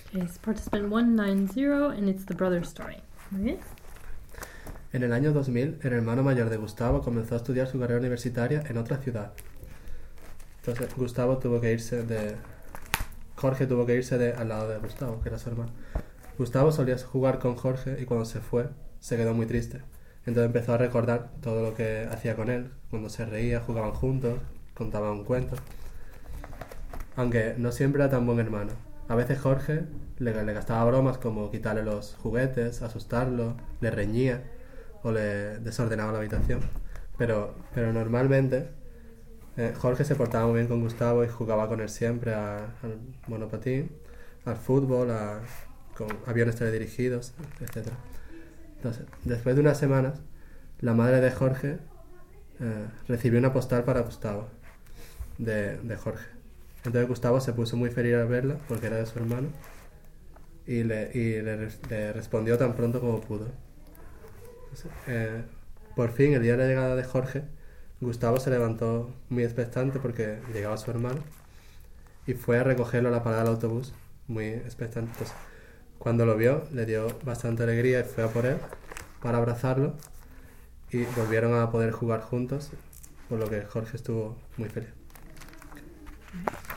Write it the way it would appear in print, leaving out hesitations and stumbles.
Es participant 190 and it's the brother story. Muy bien. En el año 2000, el hermano mayor de Gustavo comenzó a estudiar su carrera universitaria en otra ciudad. Entonces, Jorge tuvo que irse al lado de Gustavo, que era su hermano. Gustavo solía jugar con Jorge y cuando se fue, se quedó muy triste. Entonces empezó a recordar todo lo que hacía con él, cuando se reía, jugaban juntos, contaban cuentos. Aunque no siempre era tan buen hermano. A veces Jorge le gastaba bromas como quitarle los juguetes, asustarlo, le reñía o le desordenaba la habitación. Pero normalmente Jorge se portaba muy bien con Gustavo y jugaba con él siempre al monopatín, al fútbol, con aviones teledirigidos, etc. Entonces, después de unas semanas, la madre de Jorge recibió una postal para Gustavo, de Jorge. Entonces Gustavo se puso muy feliz al verla, porque era de su hermano, y le respondió tan pronto como pudo. Entonces, por fin, el día de la llegada de Jorge, Gustavo se levantó muy expectante porque llegaba su hermano y fue a recogerlo a la parada del autobús, muy expectante. Entonces, cuando lo vio, le dio bastante alegría y fue a por él para abrazarlo y volvieron a poder jugar juntos, por lo que Jorge estuvo muy feliz.